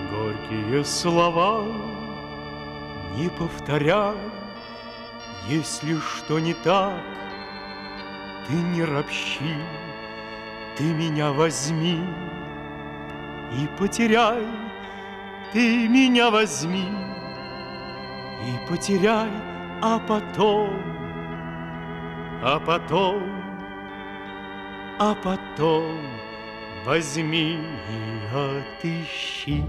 Горькие слова не повторяй, если что не так, ты не ропщи, ты меня возьми и потеряй, ты меня возьми и потеряй, а потом, а потом, а потом возьми и отыщи.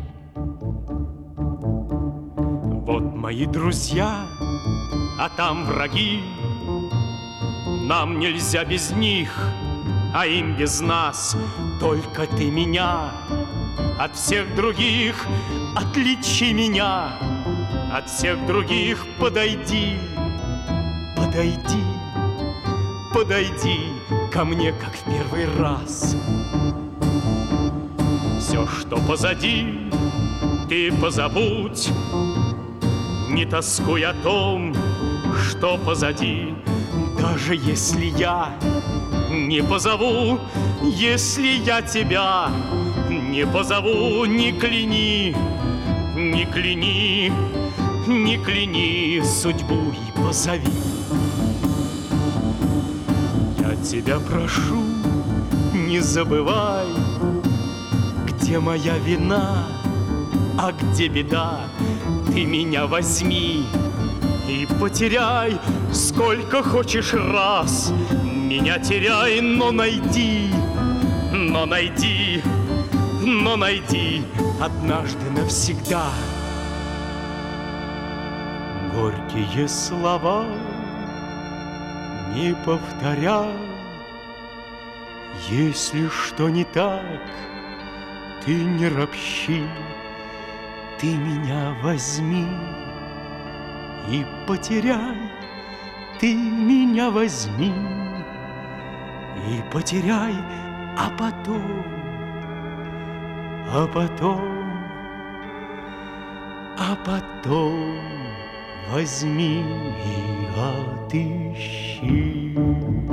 Вот мои друзья, а там враги. Нам нельзя без них, а им без нас. Только ты меня от всех других отличи меня. От всех других подойди, подойди, подойди ко мне, как в первый раз. Все, что позади, ты позабудь. Не тоскуй о том, что позади. Даже если я не позову, если я тебя не позову, не кляни, не кляни, не кляни судьбу и позови. Я тебя прошу, не забывай, где моя вина, а где беда. Ты меня возьми и потеряй сколько хочешь раз. Меня теряй, но найди, но найди, но найди однажды навсегда. Горькие слова не повторяй, если что не так, ты не ропщи, ты меня возьми и потеряй, ты меня возьми и потеряй, а потом, а потом, а потом возьми и отыщи.